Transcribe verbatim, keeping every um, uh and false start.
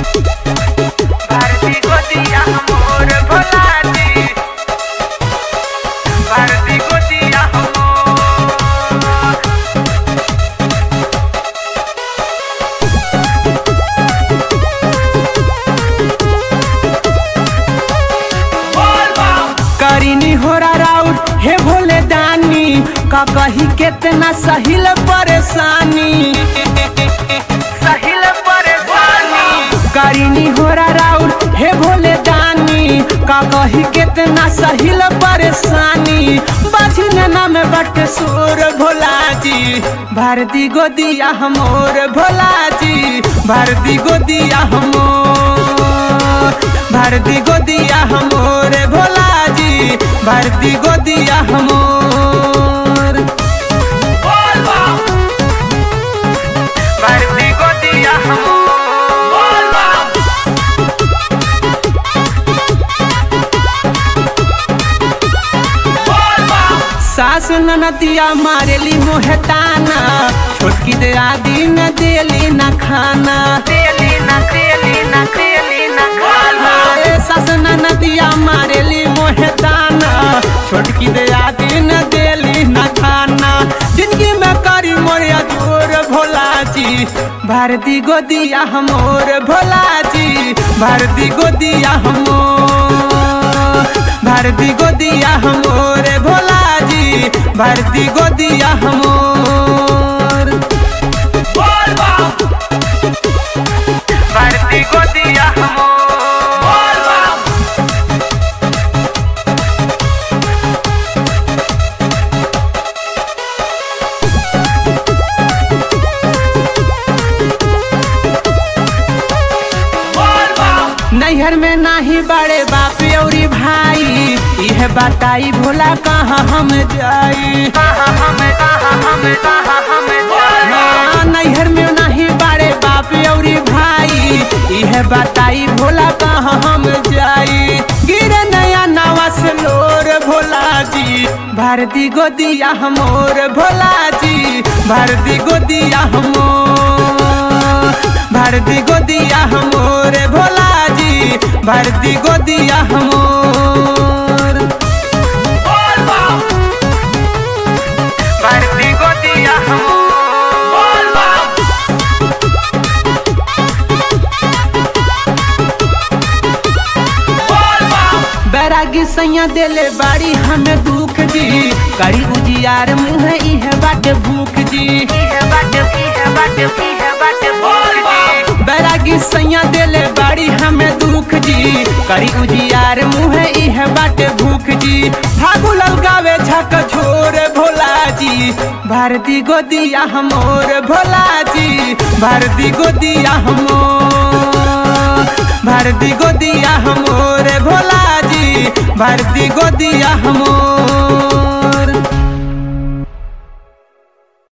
भारती गोदिया मोर भोलाजी, भारती गोदिया करीनी होरा राउत हे भोले दानी, का कही कितना सहिल परेशानी, सहिल परेशानी। करीनी होरा राउत हे भोले दानी, का कही कितना सहिल परेशानी। बाझिन नाम बट सोर भोलाजी, भारती गोदिया मोर भोलाजी, भारती गोदिया मोर, भारती गोदिया मोर भोलाजी, भारती गोदिया मोर, भारती गोदिया मोर। सास ननदिया मारेली मोहताना, छोटकी दे आदि न देली न खाना, देली न देली न देली न खाना। सास ननदिया मारेली मोहताना, छोटकी दे आदि न देली न खाना। जिंदगी में करी मोरिया जोर भोलाजी, भारती गोदिया मोर भोलाजी, भारती गोदिया मोर, भारती गोदिया मोर भोलाजी, भारती गोदिया मोर, भारती गोदिया मोर। नैहर में नाही बड़े बाप औरी भाई, यह बताई भोला कहाँ हम जाई, कहाँ हम कहाँ हम कहाँ हम जाई। नैहर में नाही बड़े बाप औरी भाई, यह बताई भोला कहाँ हम जाई। गिरे नया नवा से लोर भोलाजी, भारती गोदिया मोर भोलाजी, भारती गोदिया मोर, भारती गोदिया मोर भोलाजी, भारती गोदिया मोर, भारती गोदिया मोर। बैरागी सैया देले बाड़ी हमें दुख जी, करी उजियार मुँह इह बाट भूख जी, इह बाट इह बाट इह बाट भूख जी। बैरागी सैया देले बाड़ी हमें दुख जी, करी उजियार मुँह इह बाट भूख जी। फागुल गावे झक छोर भोलाजी, भारती गोदिया मोर भोलाजी, भारती गोदिया मोर, भारती गोदिया मोर भोलाजी, भारती गोदिया मोर।